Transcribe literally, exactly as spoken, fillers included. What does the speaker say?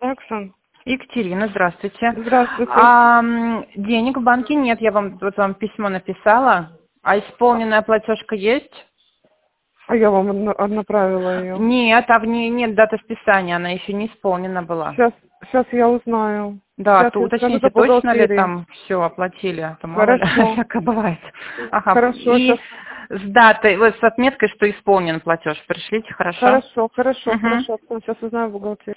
Оксан. Екатерина, здравствуйте. Здравствуйте. А, м, денег в банке нет, я вам вот вам письмо написала. А исполненная платежка есть? А я вам отна- направила ее. Нет, а в ней нет даты списания, она еще не исполнена была. Сейчас, сейчас я узнаю. Да, Сейчас то я скажу уточните, до точно ли бухгалтерии. там все оплатили, а то мало ли, Хорошо. всякое бывает. Ага. Хорошо, И сейчас. с датой, вот с отметкой, что исполнен платеж, пришлите, хорошо? Хорошо, хорошо, Угу. хорошо. Сейчас узнаю в бухгалтерии.